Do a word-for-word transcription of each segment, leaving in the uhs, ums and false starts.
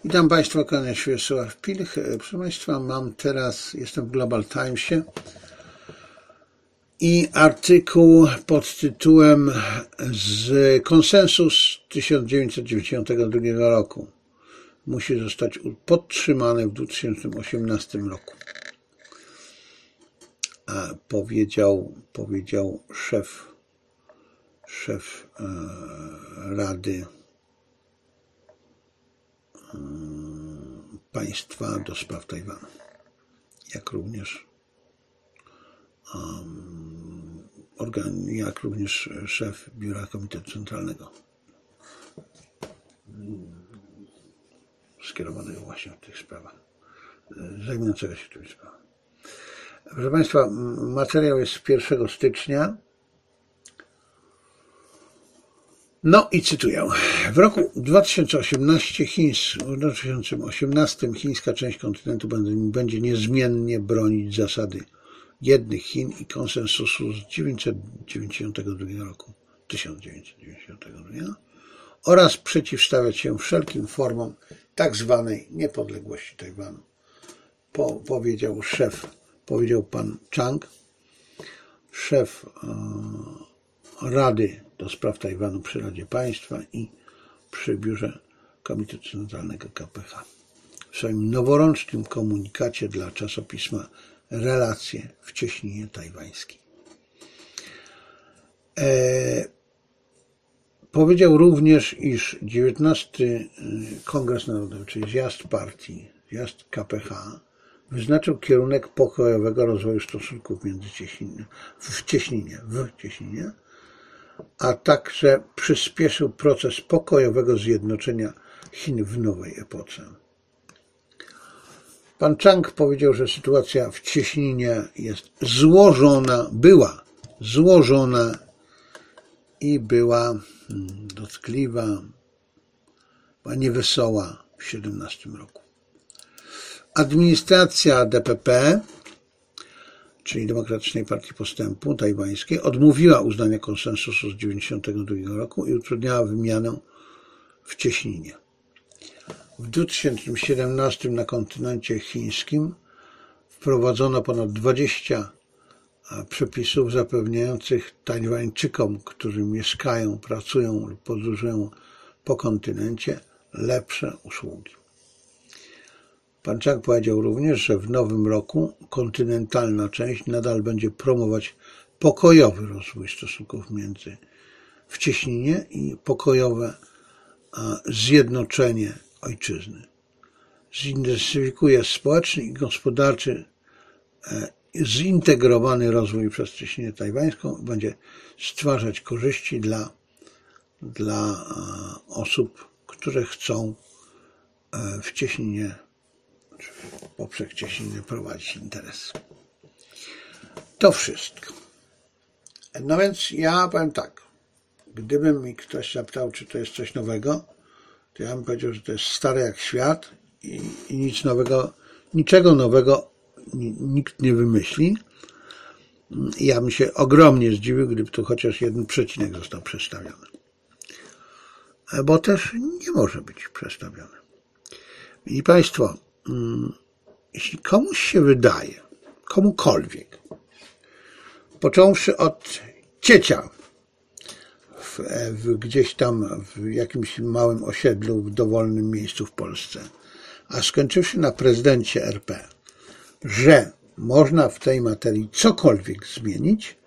Witam Państwa, kłaniam się Wiesław Pilch. Proszę Państwa, mam teraz, jestem w Global Timesie i artykuł pod tytułem z Konsensus tysiąc dziewięćset dziewięćdziesiątego drugiego roku musi zostać podtrzymany w dwa tysiące osiemnastym roku. A powiedział, powiedział szef, szef e, Rady e, Państwa do spraw Tajwanu, jak również um, organ, jak również szef Biura Komitetu Centralnego skierowanego właśnie w tych sprawach, zajmującego się tymi sprawami. Proszę Państwa, materiał jest z pierwszego stycznia. No i cytuję. W roku dwa tysiące osiemnastym, Chińs, w dwa tysiące osiemnastym chińska część kontynentu będzie niezmiennie bronić zasady jednych Chin i konsensusu z tysiąc dziewięćset dziewięćdziesiątego drugiego roku, tysiąc dziewięćset dziewięćdziesiątego drugiego oraz przeciwstawiać się wszelkim formom tak zwanej niepodległości Tajwanu. Po, powiedział szef, powiedział pan Chang, szef e, Rady do spraw Tajwanu przy Radzie Państwa i przy Biurze Komitetu Centralnego K P H. W swoim noworocznym komunikacie dla czasopisma Relacje w cieśninie tajwańskiej. E, powiedział również, iż dziewiętnasty Kongres Narodowy, czyli zjazd partii, zjazd K P H, wyznaczył kierunek pokojowego rozwoju stosunków między cieśninie, w cieśninie, w cieśninie, a także przyspieszył proces pokojowego zjednoczenia Chin w nowej epoce. Pan Chang powiedział, że sytuacja w cieśninie jest złożona, była złożona i była dotkliwa, była niewesoła w siedemnastym roku. Administracja D P P, czyli Demokratycznej Partii Postępu Tajwańskiej, odmówiła uznania konsensusu z dziewięćdziesiątego drugiego roku i utrudniała wymianę w cieśninie. W dwa tysiące siedemnastym na kontynencie chińskim wprowadzono ponad dwadzieścia przepisów zapewniających Tajwańczykom, którzy mieszkają, pracują lub podróżują po kontynencie, lepsze usługi. Pan Chang powiedział również, że w nowym roku kontynentalna część nadal będzie promować pokojowy rozwój stosunków między w cieśninie i pokojowe zjednoczenie ojczyzny. Zintensyfikuje społeczny i gospodarczy zintegrowany rozwój przez cieśninę tajwańską i będzie stwarzać korzyści dla, dla osób, które chcą w cieśninie poprzez cieśninę prowadzić interes. To wszystko. No więc ja powiem tak, gdyby mi ktoś zapytał, czy to jest coś nowego, to ja bym powiedział, że to jest stare jak świat i, i nic nowego, niczego nowego nikt nie wymyśli. Ja bym się ogromnie zdziwił, gdyby tu chociaż jeden przecinek został przestawiony. Bo też nie może być przestawiony. I Państwo, jeśli komuś się wydaje, komukolwiek, począwszy od ciecia w, w, gdzieś tam w jakimś małym osiedlu, w dowolnym miejscu w Polsce, a skończywszy na prezydencie R P, że można w tej materii cokolwiek zmienić,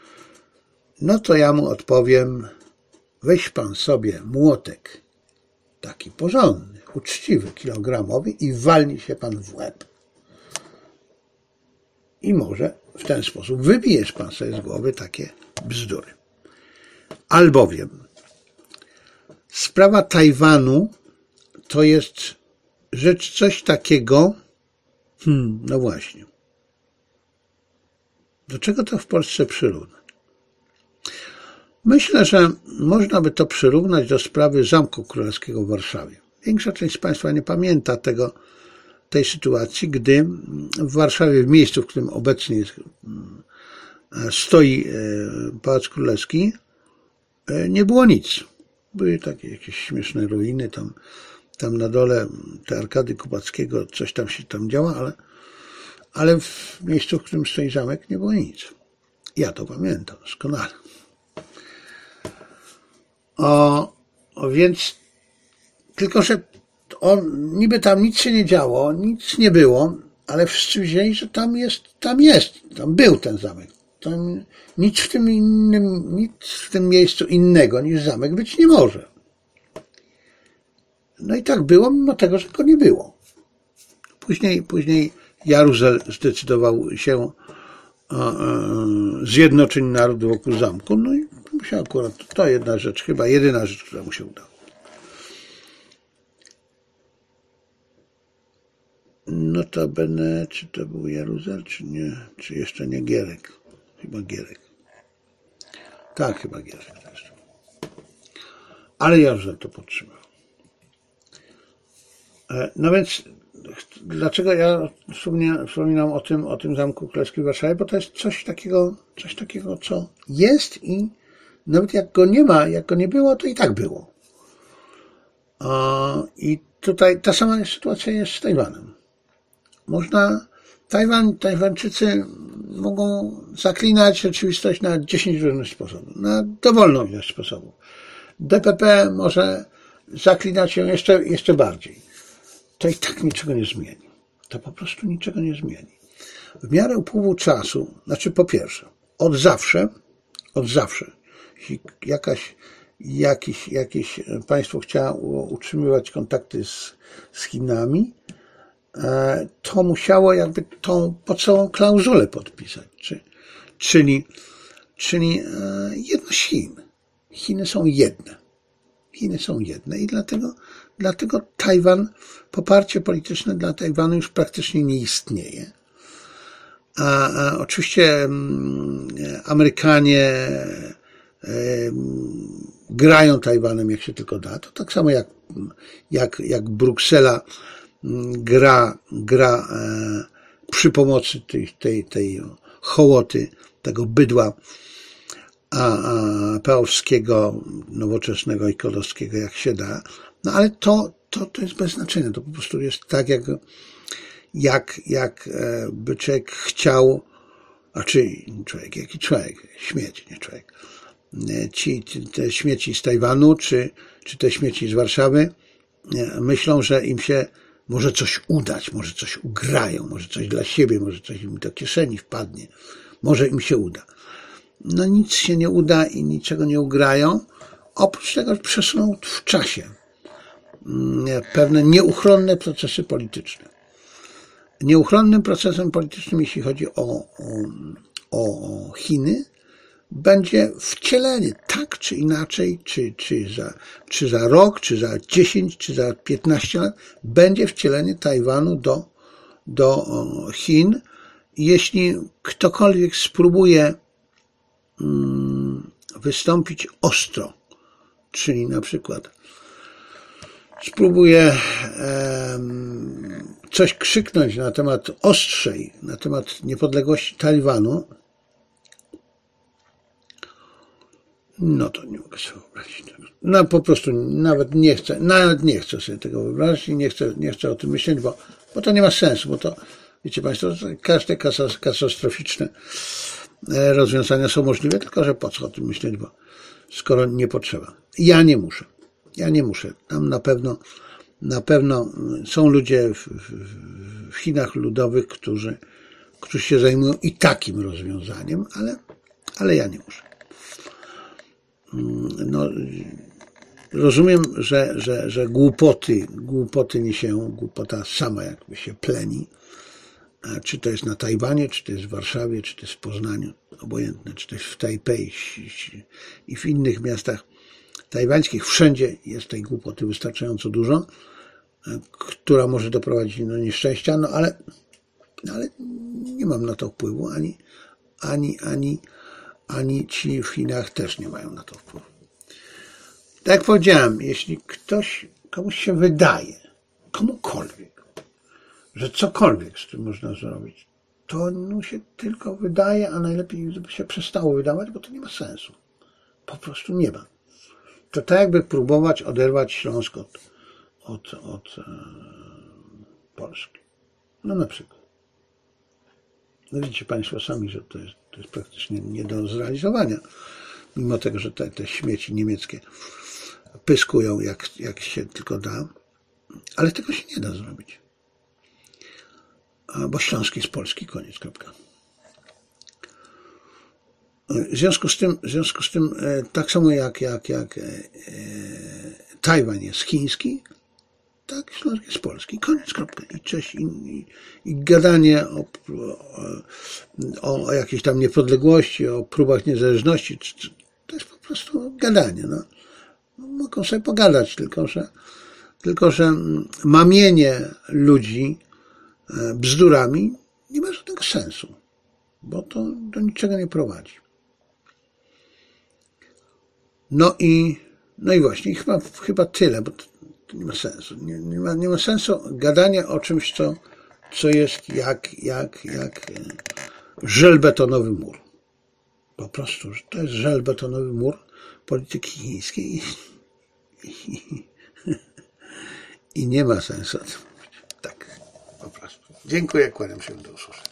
no to ja mu odpowiem, weź pan sobie młotek, taki porządny, uczciwy, kilogramowy i walnij się pan w łeb. I może w ten sposób wybijesz pan sobie z głowy takie bzdury. Albowiem sprawa Tajwanu to jest rzecz coś takiego, hmm, no właśnie, do czego to w Polsce przyrównać? Myślę, że można by to przyrównać do sprawy Zamku Królewskiego w Warszawie. Większa część z Państwa nie pamięta tego, tej sytuacji, gdy w Warszawie, w miejscu, w którym obecnie jest, stoi Pałac Królewski, nie było nic. Były takie jakieś śmieszne ruiny, tam tam na dole te Arkady Kubackiego, coś tam się tam działa, ale, ale w miejscu, w którym stoi zamek, nie było nic. Ja to pamiętam doskonale. O, o więc, tylko że on, niby tam nic się nie działo, nic nie było, ale wszyscy wiedzieli, że tam jest, tam jest, tam był ten zamek. Tam nic w tym innym, nic w tym miejscu innego niż zamek być nie może. No i tak było, mimo tego, że go nie było. Później, później Jaruzel zdecydował się zjednoczyć naród wokół zamku. No i musiał akurat, to jedna rzecz, chyba jedyna rzecz, która mu się udała. Notabene, czy to był Jaruzel, czy nie, czy jeszcze nie Gierek? Chyba Gierek. Tak, chyba Gierek też. Ale Jaruzel to podtrzymał. No więc, dlaczego ja wspominam o tym, o tym Zamku Królewskim w Warszawie? Bo to jest coś takiego, coś takiego, co jest i nawet jak go nie ma, jak go nie było, to i tak było. I tutaj ta sama sytuacja jest z Tajwanem. Można, Tajwan, Tajwańczycy mogą zaklinać rzeczywistość na dziesięć różnych sposobów, na dowolną ilość sposobów. D P P może zaklinać się jeszcze, jeszcze bardziej. To i tak niczego nie zmieni. To po prostu niczego nie zmieni. W miarę upływu czasu, znaczy po pierwsze, od zawsze, od zawsze, jeśli jakaś, jakiś, jakieś państwo chciało utrzymywać kontakty z, z Chinami, to musiało jakby tą podstawową klauzulę podpisać, czy, czyli, czyli jedność Chin. Chiny są jedne. Chiny są jedne i dlatego, dlatego Tajwan, poparcie polityczne dla Tajwanu już praktycznie nie istnieje. A, a oczywiście Amerykanie e, grają Tajwanem jak się tylko da. To tak samo jak, jak, jak Bruksela gra, gra e, przy pomocy tej, tej, tej hołoty, tego bydła a, a pełskiego, nowoczesnego i kolowskiego jak się da. No ale to, to, to jest bez znaczenia. To po prostu jest tak, jak, jak, jak by człowiek chciał, a czy człowiek, jaki człowiek, śmieć, nie człowiek. Ci, te śmieci z Tajwanu, czy, czy te śmieci z Warszawy myślą, że im się może coś udać, może coś ugrają, może coś dla siebie, może coś im do kieszeni wpadnie, może im się uda. No nic się nie uda i niczego nie ugrają, oprócz tego, że przesuną w czasie pewne nieuchronne procesy polityczne. Nieuchronnym procesem politycznym, jeśli chodzi o, o, o Chiny, będzie wcielenie, tak czy inaczej, czy, czy, za, czy za rok, czy za dziesięć, czy za piętnaście lat, będzie wcielenie Tajwanu do, do Chin. Jeśli ktokolwiek spróbuje mm, wystąpić ostro, czyli na przykład spróbuje um, coś krzyknąć na temat ostrzej, na temat niepodległości Tajwanu, no to nie mogę sobie wyobrazić tego. No po prostu nawet nie chcę, nawet nie chcę sobie tego wyobrazić i nie chcę, nie chcę o tym myśleć, bo, bo to nie ma sensu, bo to, wiecie Państwo, każde katastroficzne rozwiązania są możliwe, tylko że po co o tym myśleć, bo skoro nie potrzeba. Ja nie muszę. Ja nie muszę. Tam na pewno, na pewno są ludzie w, w, w Chinach Ludowych, którzy, którzy się zajmują i takim rozwiązaniem, ale, ale ja nie muszę. No, rozumiem, że, że, że głupoty, głupoty niesie, głupota sama jakby się pleni. Czy to jest na Tajwanie, czy to jest w Warszawie, czy to jest w Poznaniu, obojętne, czy to jest w Tajpej i w innych miastach tajwańskich. Wszędzie jest tej głupoty wystarczająco dużo, która może doprowadzić do nieszczęścia, no ale, ale nie mam na to wpływu, ani, ani, ani, ani ci w Chinach też nie mają na to wpływu. Tak jak powiedziałem, jeśli ktoś, komuś się wydaje, komukolwiek, że cokolwiek z tym można zrobić, to mu się tylko wydaje, a najlepiej gdyby się przestało wydawać, bo to nie ma sensu. Po prostu nie ma. To tak jakby próbować oderwać Śląsk od, od, od e, Polski. No na przykład. No widzicie Państwo sami, że to jest, to jest praktycznie nie do zrealizowania. Mimo tego, że te, te śmieci niemieckie pyskują jak, jak się tylko da, ale tego się nie da zrobić. Bo Śląsk jest polski, koniec, kropka. W związku z tym, w związku z tym tak samo jak, jak, jak e, Tajwan jest chiński, tak, Śląsk jest polski, koniec, kropka. I cześć, i, i, i gadanie o, o, o jakiejś tam niepodległości, o próbach niezależności, to jest po prostu gadanie. No. Mogą sobie pogadać, tylko że, tylko że mamienie ludzi bzdurami nie ma żadnego sensu, bo to do niczego nie prowadzi. No i, no i właśnie, chyba, chyba tyle, bo to, to nie ma sensu. Nie, nie, ma, nie ma sensu gadania o czymś, co, co jest jak, jak, jak żelbetonowy mur. Po prostu, że to jest żelbetonowy mur polityki chińskiej i, i, i nie ma sensu o tym mówić. Tak, po prostu. Dziękuję, kłaniam się, do usłyszenia.